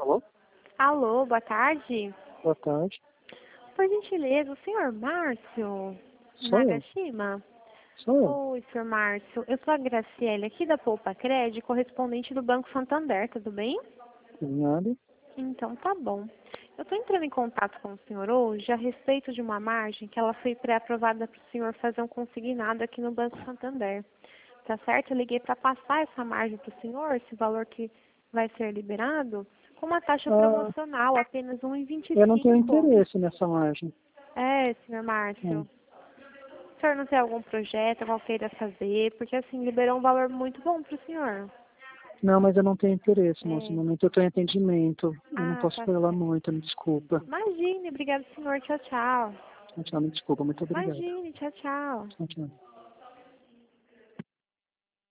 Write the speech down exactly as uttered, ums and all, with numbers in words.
Alô? Alô, boa tarde. Boa tarde. Por gentileza, o senhor Márcio Sou eu. Nagashima? Sou eu. Oi, senhor Márcio. Eu sou a Graciele, aqui da Poupa Cred, correspondente do Banco Santander, tudo bem? Nada. Então, tá bom. Eu estou entrando em contato com o senhor hoje a respeito de uma margem que ela foi pré-aprovada para o senhor fazer um consignado aqui no Banco Santander. Tá certo? Eu liguei para passar essa margem para o senhor, esse valor que vai ser liberado, com uma taxa Ah, promocional, apenas um vírgula vinte e eu não tenho cinco. interesse nessa margem. É, senhor Márcio. Hum. O senhor não tem algum projeto, qual queira fazer? Porque assim, liberou um valor muito bom para o senhor. Não, mas eu não tenho interesse, moço. No É. momento eu estou em atendimento. Eu não Ah, posso tá falar certo. muito, me desculpa. Imagine, obrigado, senhor. Tchau, tchau. Tchau, me desculpa. Muito obrigado. Imagine, tchau, tchau. Tchau, tchau.